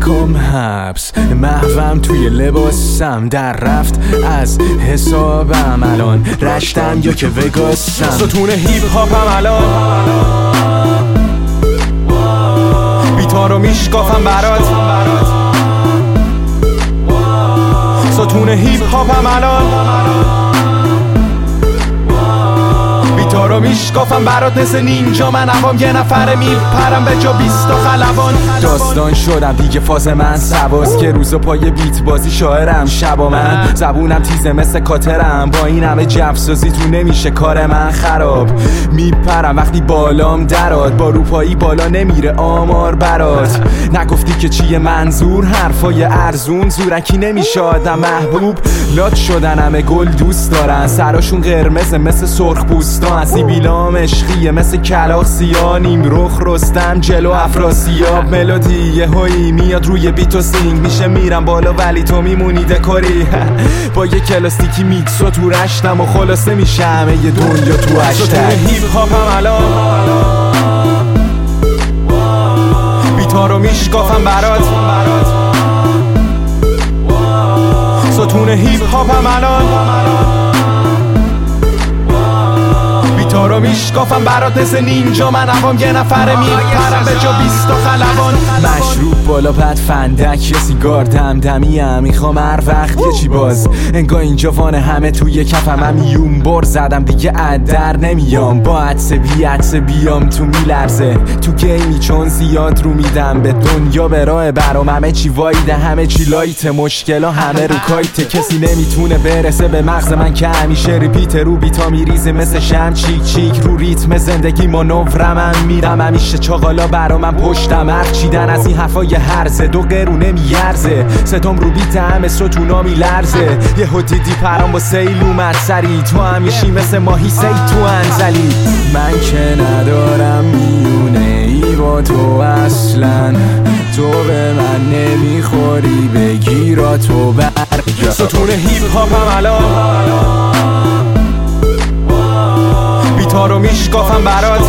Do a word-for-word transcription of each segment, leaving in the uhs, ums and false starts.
نکن حبس، محوم توی لباسم در رفت از حسابم، الان رشتم یا که وگاسم. ستون هیپ هاپم الان بیتا رو میشکافم برات. ستون هیپ هاپم الان بیتا رو میشکافم برات. مثل نینجا من هوام یه نفره میپرم به جا بیست تا خلبان. داستان شدم دیگه فاز من سباس که روزا پای بیت بازی شاعرم، شبا من زبونم تیزه مثل کاترم، با این همه جفسازی تو نمیشه کار من خراب. میپرم وقتی بالام دراد، با روپایی بالا نمیره آمار برات. نگفتی که چیه منظور، حرفای ارزون زورکی نمیشه آدم محبوب. لات شدن همه گل دوست دارن، سراشون قرمزه مثل سرخ بوستان. سیبیلام عشقیه مثل کلاغ سیاه، نیم رخ رستم جلو افراسیاب. ملودی یه هایی میاد روی بیت و سینگ میشه میرم بالا ولی تو میمونی دکوری. با یه کلاستیکی میکسو تو رشتم و خلاصه میشه همه یه دنیا تو هشتگ. ستون هیپ هاپم الان بیتا رو میشکافم برات. ستون هیپ هاپم الان بیتا رو میشکافم برات. مثل نینجا من هوام یه نفره میپرم به جا بیست تا خلبان. مشروب بالا پد فندک یه سیگار دمدمیم، میخوام هر وقت یه چی باز. انگار اینجا وانه همه توی کفم، هم یون بر زدم دیگه ادر نمیام. با عدس بی عدس بیام تو میلرزه تو گیمی چون زیاد رو میدم به دنیا به راه برام. همه چی وایده همه چی لایت، مشکلا همه رو کایت. کسی نمیتونه برسه به مغز من که همیشه ریپیت رو بیتا میریزه مثل شم چیک چیک رو ریتم زندگی مانورم. من میرم همیشه چاقالا برا من پشتم، هر چیدن از این حرفای هرزه دو قرونه میارزه. ستم رو بیت همه ستونا میلرزه، یه دیدی پرام با سیل اومد سری. تو همیشی مثل ماهی سی تو انزلی. من که ندارم میونه ای با تو اصلا، تو به من نمیخوری بگیرا تو برگرد. ستون هیپ هاپم الان بیتا رو میشکافم برات.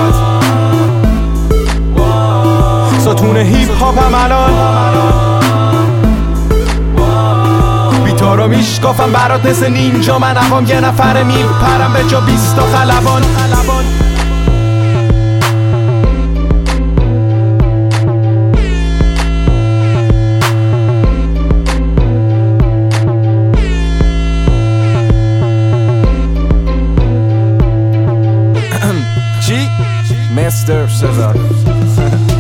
ستون هیپ هاپم الان بیتا رو میشکافم برات. مثل نینجا من هوام یه نفره میپرم به جا بیست تا خلبان. چی؟ مستر سزار